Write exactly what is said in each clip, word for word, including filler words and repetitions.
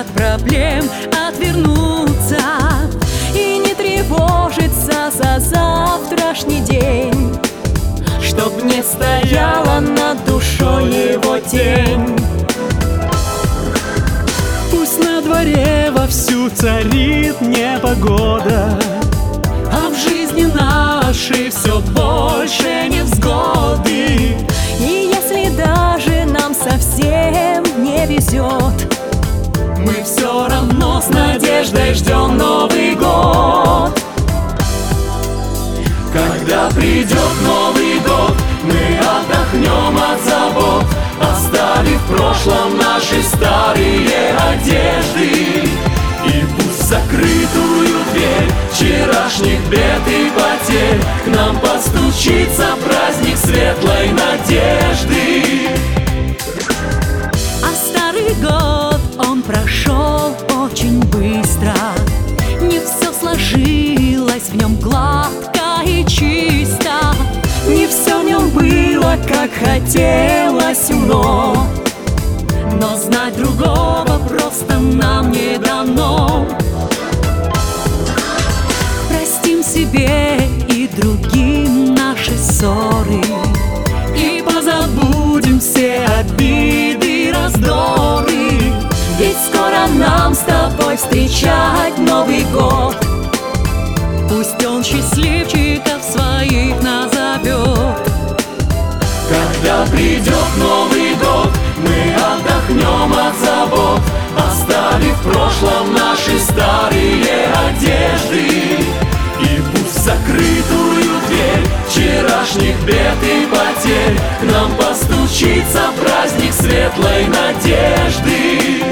проблем отвернуться и не тревожиться за завтрашний день, чтоб не стояла над душой его тень. Пусть на дворе вовсю царит непогода, а в жизни нашей все больше невзгоды. И если даже нам совсем не везет, мы все равно с надеждой ждем Новый год. Когда придет Новый год, мы отдохнем от забот, оставив в прошлом наши старые одежды. И пусть закрытую дверь вчерашних бед и потерь к нам постучится праздник светлой надежды. А старый год, он прошел очень быстро, не все сложилось в нем гладко и чисто, не все в нем было, как хотелось умно, но знать другого просто нам не дано. Простим себе и другим наши ссоры, и позабудем все обиды и раздоры, ведь скоро нам с тобой встречать Новый год. Пусть он счастливчиков своих назовет. Когда придет Новый год, мы отдохнем от забот, оставив в прошлом наши старые одежды. И пусть закрытую дверь вчерашних бед и потерь к нам постучится праздник светлой надежды.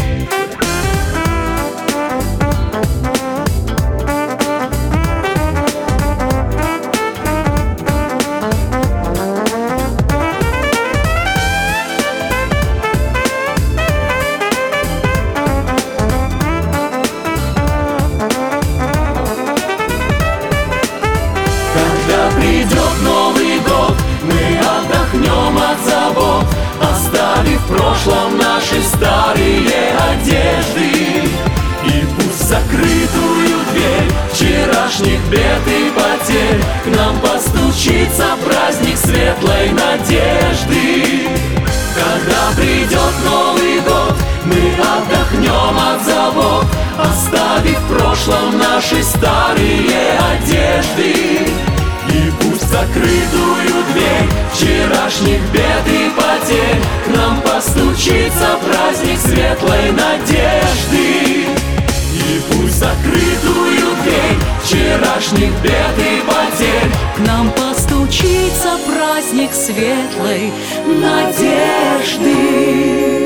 Когда придет Новый год, мы отдохнем от забот, оставив в прошлом наши старые одежды. И пусть закрытую дверь вчерашних бед и потерь к нам постучится праздник светлой надежды. Когда придет Новый год, мы отдохнем от забот, оставив в прошлом наши старые одежды. И пусть закрытую дверь вчерашних бед и потерь к нам постучится праздник светлой надежды. И пусть закрытую дверь вчерашних бед и потерь К нам постучится праздник светлой надежды.